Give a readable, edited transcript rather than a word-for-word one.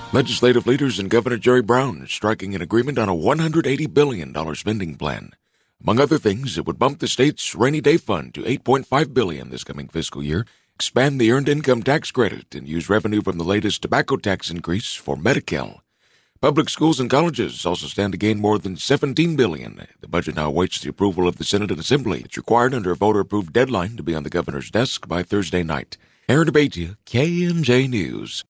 Legislative leaders and Governor Jerry Brown are striking an agreement on a $180 billion spending plan. Among other things, it would bump the state's rainy day fund to $8.5 billion this coming fiscal year, expand the earned income tax credit, and use revenue from the latest tobacco tax increase for Medi-Cal. Public schools and colleges also stand to gain more than $17 billion. The budget now awaits the approval of the Senate and Assembly. It's required under a voter-approved deadline to be on the governor's desk by Thursday night. Aaron Abatia, KMJ News.